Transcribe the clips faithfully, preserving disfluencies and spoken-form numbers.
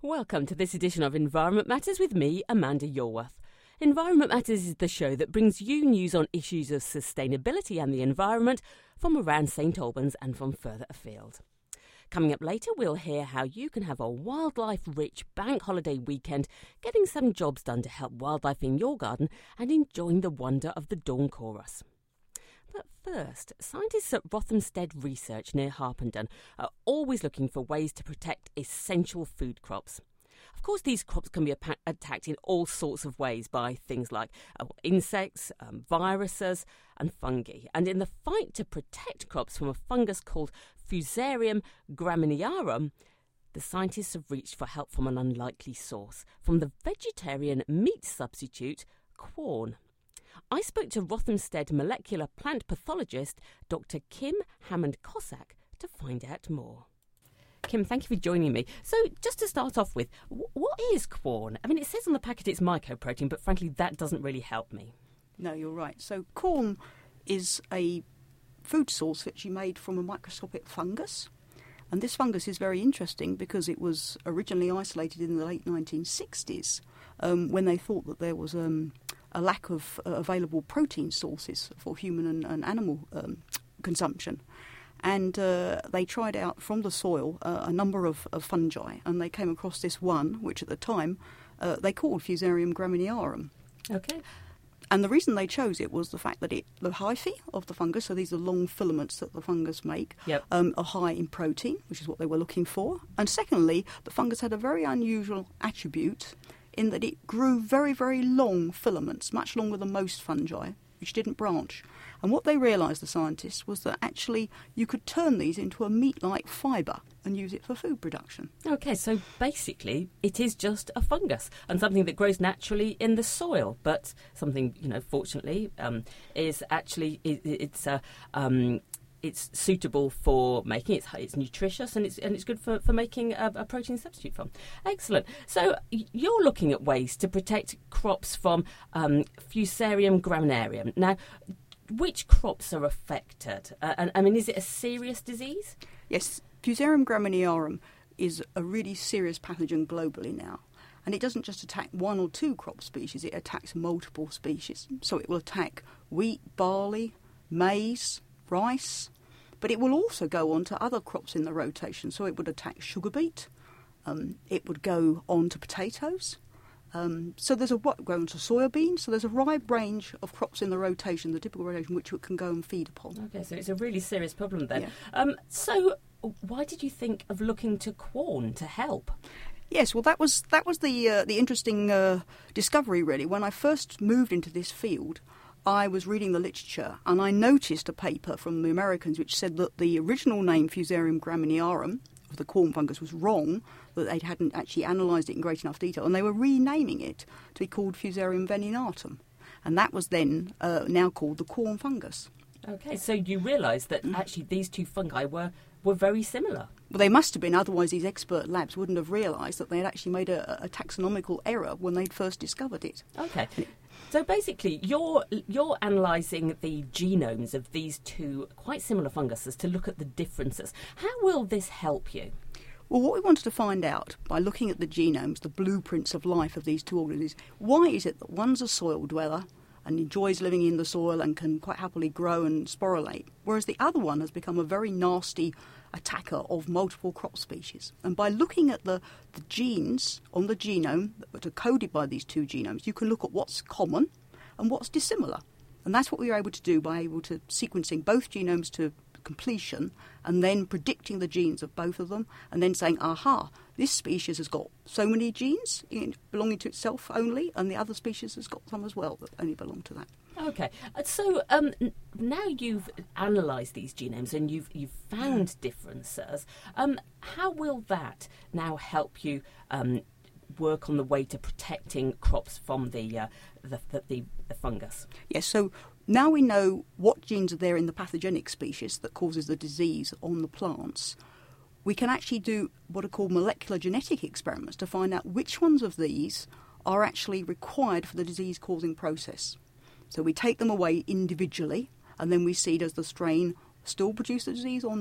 Welcome to this edition of Environment Matters with me, Amanda Yorworth. Environment Matters is the show that brings you news on issues of sustainability and the environment from around St Albans and from further afield. Coming up later, we'll hear how you can have a wildlife-rich bank holiday weekend, getting some jobs done to help wildlife in your garden and enjoying the wonder of the dawn chorus. But first, scientists at Rothamsted Research near Harpenden are always looking for ways to protect essential food crops. Of course, these crops can be ap- attacked in all sorts of ways by things like uh, insects, um, viruses and fungi. And in the fight to protect crops from a fungus called Fusarium graminearum, the scientists have reached for help from an unlikely source, from the vegetarian meat substitute Quorn. I spoke to Rothamsted molecular plant pathologist Doctor Kim Hammond-Cossack to find out more. Kim, thank you for joining me. So, just to start off with, what is Quorn? I mean, it says on the packet it's mycoprotein, but frankly, that doesn't really help me. No, you're right. So, Quorn is a food source which you made from a microscopic fungus. And this fungus is very interesting because it was originally isolated in the late nineteen sixties um, when they thought that there was um, a lack of uh, available protein sources for human and, and animal um, consumption. And uh, they tried out from the soil uh, a number of, of fungi, and they came across this one, which at the time uh, they called Fusarium graminearum. Okay. And the reason they chose it was the fact that it, the hyphae of the fungus, so these are long filaments that the fungus make, yep. um, are high in protein, which is what they were looking for. And secondly, the fungus had a very unusual attribute in that it grew very, very long filaments, much longer than most fungi, which didn't branch. And what they realised, the scientists, was that actually you could turn these into a meat-like fibre and use it for food production. OK, so basically it is just a fungus and something that grows naturally in the soil, but something, you know, fortunately, um, is actually, it, it's a... Um, It's suitable for making it's it's nutritious and it's and it's good for, for making a, a protein substitute from. Excellent. So you're looking at ways to protect crops from um, Fusarium graminearum. Now, which crops are affected? Uh, and I mean, is it a serious disease? Yes, Fusarium graminearum is a really serious pathogen globally now. And it doesn't just attack one or two crop species, it attacks multiple species. So it will attack wheat, barley, maize, rice, but it will also go on to other crops in the rotation. So it would attack sugar beet, um, it would go on to potatoes. Um, so there's a what go on to soybeans. So there's a wide range of crops in the rotation, the typical rotation, which it can go and feed upon. Okay, so it's a really serious problem then. Yeah. Um, so why did you think of looking to Quorn to help? Yes, well, that was that was the uh, the interesting uh, discovery really. When I first moved into this field, I was reading the literature and I noticed a paper from the Americans which said that the original name Fusarium graminearum of the Quorn fungus was wrong, that they hadn't actually analysed it in great enough detail, and they were renaming it to be called Fusarium venenatum. And that was then uh, now called the Quorn fungus. Okay, so you realised that actually these two fungi were, were very similar. Well, they must have been, otherwise these expert labs wouldn't have realised that they had actually made a, a taxonomical error when they'd first discovered it. Okay. So basically, you're you're analysing the genomes of these two quite similar funguses to look at the differences. How will this help you? Well, what we wanted to find out by looking at the genomes, the blueprints of life of these two organisms, why is it that one's a soil dweller and enjoys living in the soil and can quite happily grow and sporulate, whereas the other one has become a very nasty attacker of multiple crop species. And by looking at the, the genes on the genome that are coded by these two genomes, you can look at what's common and what's dissimilar. And that's what we were able to do by able to sequencing both genomes to completion and then predicting the genes of both of them and then saying, aha, this species has got so many genes belonging to itself only, and the other species has got some as well that only belong to that. Okay, so um, now you've analysed these genomes and you've you've found differences. Um, how will that now help you um, work on the way to protecting crops from the uh, the, the, the the fungus? Yes, so now we know what genes are there in the pathogenic species that causes the disease on the plants. We can actually do what are called molecular genetic experiments to find out which ones of these are actually required for the disease-causing process. So we take them away individually, and then we see does the strain still produce the disease or not.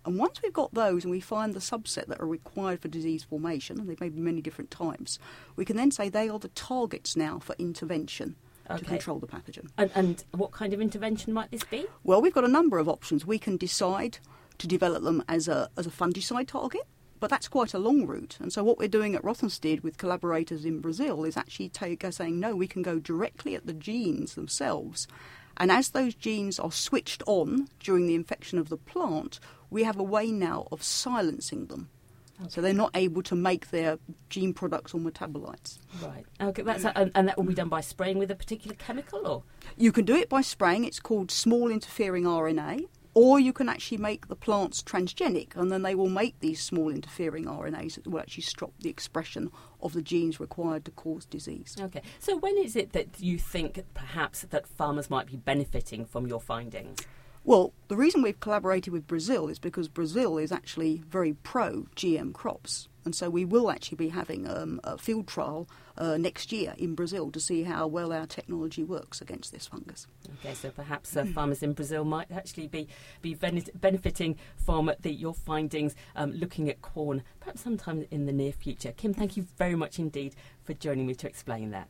And once we've got those and we find the subset that are required for disease formation, and there may be many different types, we can then say they are the targets now for intervention okay. to control the pathogen. And, and what kind of intervention might this be? Well, we've got a number of options. We can decide to develop them as a as a fungicide target, but that's quite a long route. And so what we're doing at Rothamsted with collaborators in Brazil is actually take, saying, no, we can go directly at the genes themselves. And as those genes are switched on during the infection of the plant, we have a way now of silencing them. Okay. So they're not able to make their gene products or metabolites. Right. Okay. That's a, and, and that will be done by spraying with a particular chemical, or? You can do it by spraying. It's called small interfering R N A. Or you can actually make the plants transgenic, and then they will make these small interfering R N As that will actually stop the expression of the genes required to cause disease. Okay. So when is it that you think perhaps that farmers might be benefiting from your findings? Well, the reason we've collaborated with Brazil is because Brazil is actually very pro-G M crops. And so we will actually be having um, a field trial uh, next year in Brazil to see how well our technology works against this fungus. Okay, so perhaps uh, farmers in Brazil might actually be be benefiting from the, your findings um, looking at corn, perhaps sometime in the near future. Kim, thank you very much indeed for joining me to explain that.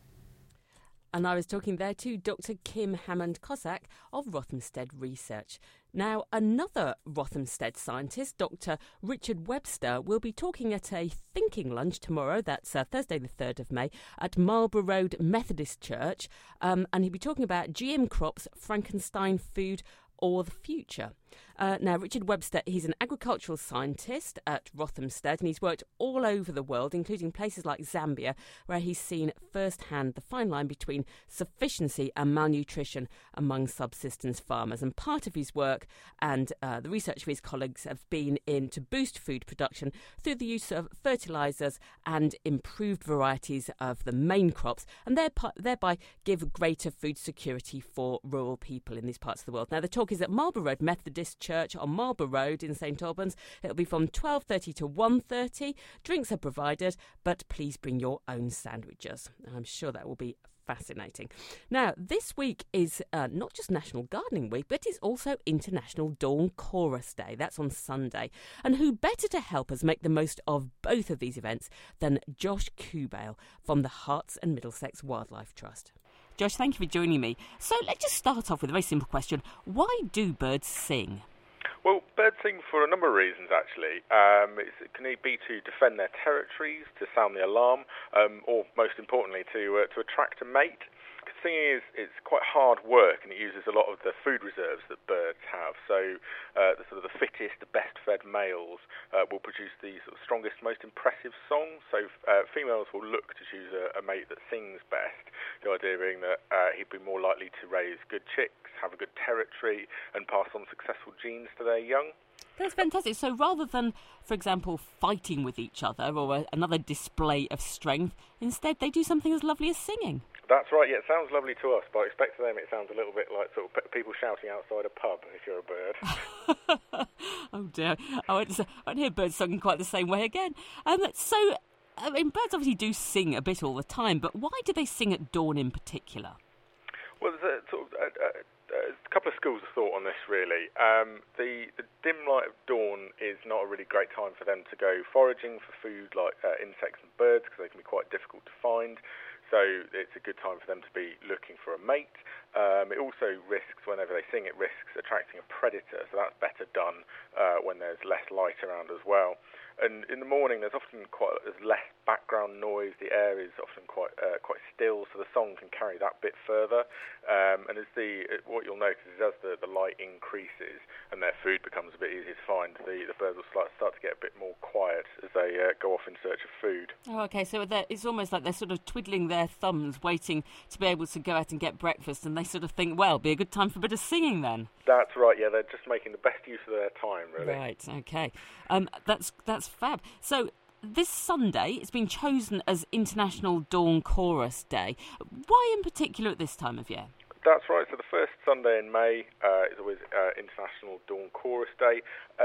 And I was talking there to Doctor Kim Hammond-Cossack of Rothamsted Research. Now, another Rothamsted scientist, Doctor Richard Webster, will be talking at a thinking lunch tomorrow, that's uh, Thursday the third of May, at Marlborough Road Methodist Church, um, and he'll be talking about G M crops, Frankenstein food, or the future. Uh, now, Richard Webster, he's an agricultural scientist at Rothamsted, and he's worked all over the world, including places like Zambia, where he's seen firsthand the fine line between sufficiency and malnutrition among subsistence farmers. And part of his work and uh, the research of his colleagues have been in to boost food production through the use of fertilisers and improved varieties of the main crops, and thereby give greater food security for rural people in these parts of the world. Now, the talk is at Marlborough Road Methodist Church on Marlborough Road in St Albans. It'll be from twelve thirty to one thirty. Drinks are provided, but please bring your own sandwiches. I'm sure that will be fascinating. Now, this week is uh, not just National Gardening Week, but it's also International Dawn Chorus Day. That's on Sunday. And who better to help us make the most of both of these events than Josh Kubale from the Herts and Middlesex Wildlife Trust. Josh, thank you for joining me. So let's just start off with a very simple question. Why do birds sing? Well, birds sing for a number of reasons, actually. Um, it's, it can be to defend their territories, to sound the alarm, um, or most importantly, to uh, to attract a mate. Because singing is it's quite hard work, and it uses a lot of the food reserves that birds have. So uh, the sort of the fittest, the best-fed males uh, will produce the sort of strongest, most impressive songs. So uh, females will look to choose a, a mate that sings best. The idea being that uh, he'd be more likely to raise good chicks, have a good territory, and pass on successful genes to their young. That's fantastic. So rather than, for example, fighting with each other or a, another display of strength, instead they do something as lovely as singing. That's right, yeah, it sounds lovely to us, but I expect to them it sounds a little bit like sort of people shouting outside a pub if you're a bird. Oh dear, I won't, I won't hear birds singing quite the same way again. Um, so, I mean, birds obviously do sing a bit all the time, but why do they sing at dawn in particular? Well, there's a, sort of, a, a, a couple of schools of thought on this, really. Um, the, the dim light of dawn is not a really great time for them to go foraging for food like uh, insects and birds, because they can be quite difficult to find. So it's a good time for them to be looking for a mate. Um, it also risks, whenever they sing, it risks attracting a predator. So that's better done uh, when there's less light around as well. And in the morning, there's often quite there's less background noise. The air is often quite uh, quite still, so the song can carry that bit further. Um, and as the what you'll notice is as the, the light increases and their food becomes a bit easier to find, the, the birds will start, start to get a bit more quiet as they uh, go off in search of food. Oh, okay. So it's almost like they're sort of twiddling their thumbs, waiting to be able to go out and get breakfast, and they sort of think, well, it'll be a good time for a bit of singing then. That's right. Yeah, they're just making the best use of their time, really. Right. Okay. Um, that's that's fab. So this Sunday, it's been chosen as International Dawn Chorus Day. Why in particular at this time of year? That's right. So the first Sunday in May uh, is always uh, International Dawn Chorus Day. Um,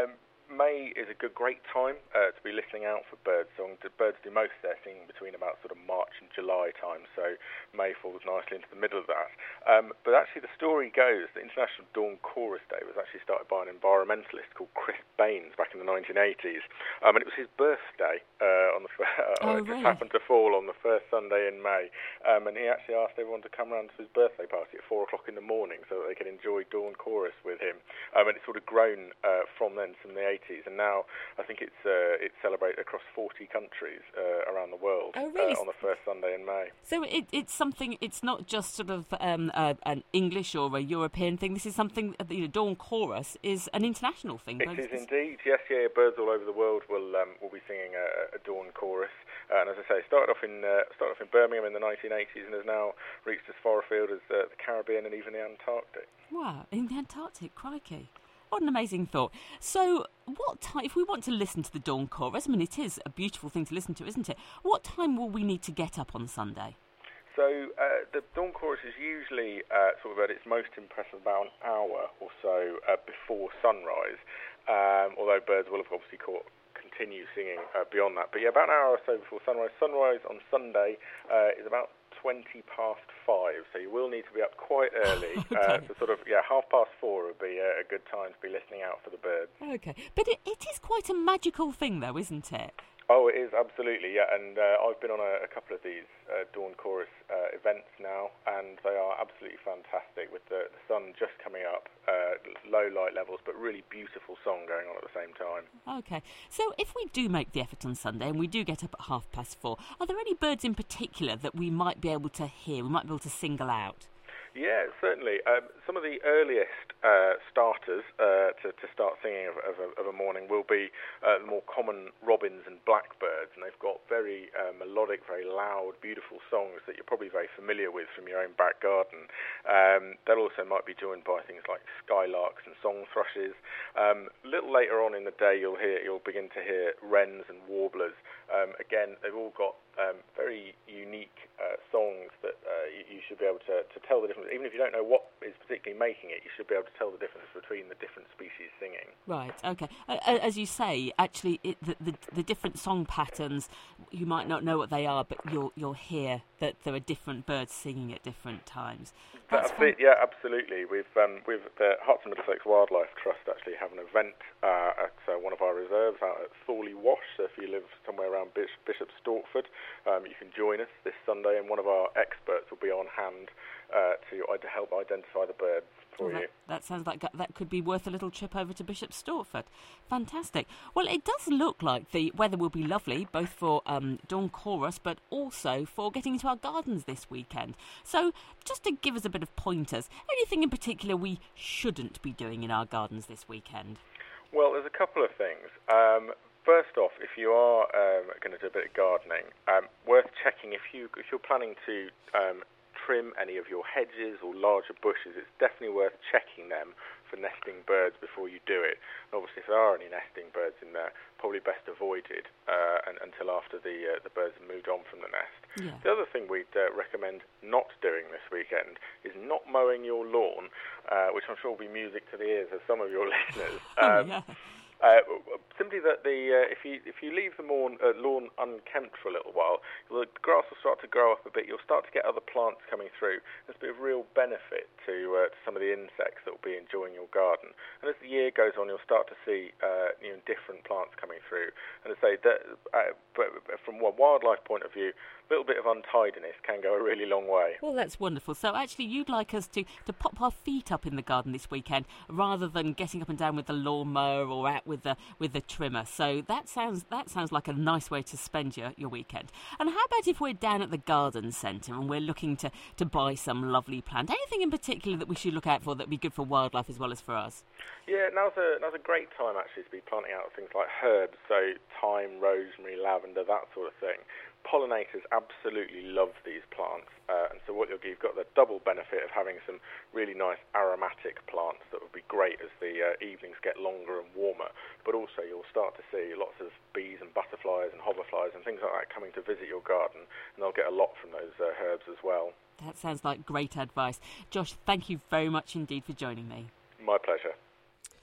May is a good, great time uh, to be listening out for bird song. The birds do most of their singing between about sort of March and July time, so May falls nicely into the middle of that. Um, but actually the story goes that International Dawn Chorus Day was actually started by an environmentalist called Chris Baines back in the nineteen eighties, um, and it was his birthday uh, on the uh, oh, it really? just happened to fall on the first Sunday in May, um, and he actually asked everyone to come round to his birthday party at four o'clock in the morning so that they could enjoy Dawn Chorus with him, um, and it's sort of grown uh, from then, from the eighties, and now I think it's uh, it's celebrated across forty countries uh, around the world. Oh, really? uh, on the first Sunday in May. So it, it's something. It's not just sort of um, uh, an English or a European thing. This is something. You know, Dawn Chorus is an international thing. It is indeed. Yes, yeah. Birds all over the world will um, will be singing a, a Dawn Chorus, uh, and as I say, started off in uh, started off in Birmingham in the nineteen eighties, and has now reached as far afield as uh, the Caribbean and even the Antarctic. Wow, in the Antarctic, crikey. What an amazing thought. So, what time, if we want to listen to the Dawn Chorus, I mean, it is a beautiful thing to listen to, isn't it? What time will we need to get up on Sunday? So, uh, the Dawn Chorus is usually uh, sort of at its most impressive about an hour or so uh, before sunrise, um, although birds will have obviously caught, continue singing uh, beyond that. But yeah, about an hour or so before sunrise. Sunrise on Sunday uh, is about twenty past five, so you will need to be up quite early. Okay. uh, so sort of, yeah, half past four would be a, a good time to be listening out for the birds. Okay, but it, it is quite a magical thing, though, isn't it? Oh, it is, absolutely, yeah, and uh, I've been on a, a couple of these uh, Dawn Chorus uh, events now, and they are absolutely fantastic, with the, the sun just coming up, uh, low light levels, but really beautiful song going on at the same time. Okay, so if we do make the effort on Sunday, and we do get up at half past four, are there any birds in particular that we might be able to hear, we might be able to single out? Yeah, certainly. Um, some of the earliest uh, starters uh, to, to start singing of, of, a, of a morning will be uh, the more common robins and blackbirds, and they've got very uh, melodic, very loud, beautiful songs that you're probably very familiar with from your own back garden. Um, they'll also might be joined by things like skylarks and song thrushes. Um, a little later on in the day, you'll hear you'll begin to hear wrens and warblers. Um, again, they've all got um, very unique uh, songs that uh, you, you should be able to, to tell the difference. Even if you don't know what is particularly making it, you should be able to tell the difference between the different species singing. Right, okay. Uh, as you say, actually, it, the, the the different song patterns, you might not know what they are, but you'll you'll hear that there are different birds singing at different times. That's, That's it, yeah, absolutely. We've um, we've the Herts and Middlesex Wildlife Trust actually have an event uh, at uh, one of our reserves out at Thorley Wash. So if you live somewhere around Bishop, Bishop Stortford, um, you can join us this Sunday, and one of our experts will be on hand uh, to to help identify the birds for oh, that, you. That sounds like that could be worth a little trip over to Bishop Stortford. Fantastic. Well, it does look like the weather will be lovely, both for um, Dawn Chorus, but also for getting into our gardens this weekend. So, just to give us a bit of pointers, anything in particular we shouldn't be doing in our gardens this weekend? Well, there's a couple of things. Um, First off, if you are um, going to do a bit of gardening, um, worth checking if you if you're planning to um, trim any of your hedges or larger bushes. It's definitely worth checking them for nesting birds before you do it. And obviously, if there are any nesting birds in there, probably best avoided uh, and, until after the uh, the birds have moved on from the nest. Yeah. The other thing we'd uh, recommend not doing this weekend is not mowing your lawn, uh, which I'm sure will be music to the ears of some of your listeners. Um, oh, yeah. Uh, simply that the uh, if you if you leave the lawn, uh, lawn unkempt for a little while, the grass will start to grow up a bit. You'll start to get other plants coming through. There's a bit of real benefit to, uh, to some of the insects that will be enjoying your garden. And as the year goes on, you'll start to see uh, you know, different plants coming through. And I say that, uh, but from a wildlife point of view, a little bit of untidiness can go a really long way. Well, that's wonderful. So actually, you'd like us to, to pop our feet up in the garden this weekend rather than getting up and down with the lawnmower or out with the with the trimmer. So that sounds that sounds like a nice way to spend your, your weekend. And how about if we're down at the garden centre and we're looking to, to buy some lovely plant? Anything in particular that we should look out for that would be good for wildlife as well as for us? Yeah, now's a, now's a great time actually to be planting out things like herbs, so thyme, rosemary, lavender, that sort of thing. Pollinators absolutely love these plants, uh, and so what you'll get, you've got the double benefit of having some really nice aromatic plants that would be great as the uh, evenings get longer and warmer, but also you'll start to see lots of bees and butterflies and hoverflies and things like that coming to visit your garden, and they'll get a lot from those uh, herbs as well. That sounds like great advice. Josh, thank you very much indeed for joining me. My pleasure.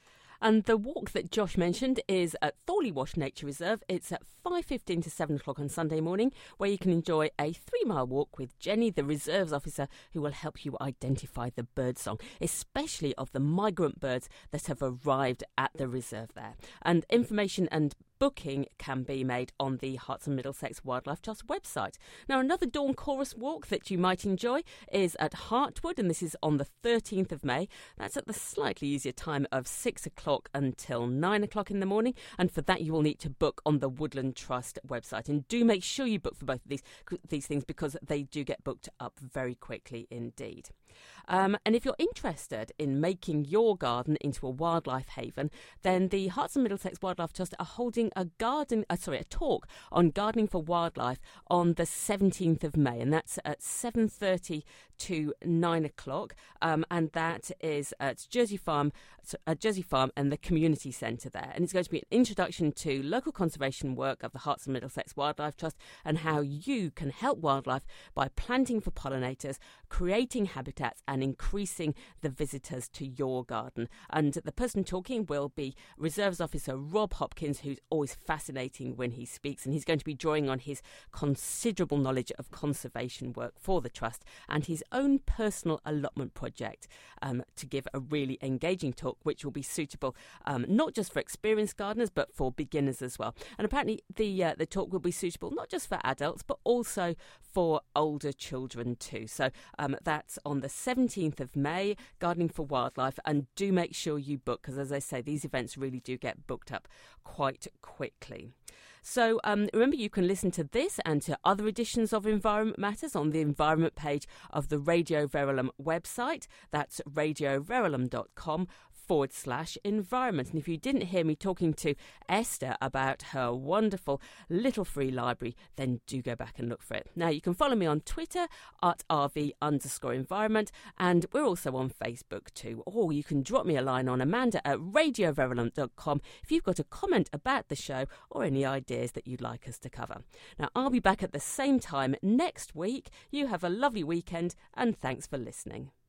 And the walk that Josh mentioned is at Thorley Wash Nature Reserve. It's at five fifteen to seven o'clock on Sunday morning, where you can enjoy a three-mile walk with Jenny, the reserves officer, who will help you identify the birdsong, especially of the migrant birds that have arrived at the reserve there. And information and booking can be made on the Herts and Middlesex Wildlife Trust website. Now, another Dawn Chorus walk that you might enjoy is at Hartwood, and this is on the thirteenth of May. That's at the slightly easier time of six o'clock until nine o'clock in the morning, and for that you will need to book on the Woodland Trust website. And do make sure you book for both of these, these things, because they do get booked up very quickly indeed. Um, and if you're interested in making your garden into a wildlife haven, then the Herts and Middlesex Wildlife Trust are holding a garden, uh, sorry, a talk on gardening for wildlife on the seventeenth of May, and that's at seven thirty to nine o'clock, um, and that is at Jersey Farm, at Jersey Farm and the Community Centre there. And it's going to be an introduction to local conservation work of the Herts and Middlesex Wildlife Trust and how you can help wildlife by planting for pollinators, creating habitats and increasing the visitors to your garden. And the person talking will be Reserves Officer Rob Hopkins, who's always fascinating when he speaks, and he's going to be drawing on his considerable knowledge of conservation work for the Trust and his own personal allotment project um, to give a really engaging talk, which will be suitable um, not just for experienced gardeners but for beginners as well. And apparently the uh, the talk will be suitable not just for adults but also for older children too. So um, that's on the seventeenth of May, Gardening for Wildlife, and do make sure you book, because as I say, these events really do get booked up quite quickly. So um, remember, you can listen to this and to other editions of Environment Matters on the Environment page of the Radio Verulam website. That's radio verulam dot com forward slash environment. And if you didn't hear me talking to Esther about her wonderful little free library, then do go back and look for it. Now, you can follow me on Twitter at R V underscore environment, and we're also on Facebook too. Or you can drop me a line on Amanda at radio verulam dot com if you've got a comment about the show or any ideas that you'd like us to cover. Now, I'll be back at the same time next week. You have a lovely weekend, and thanks for listening.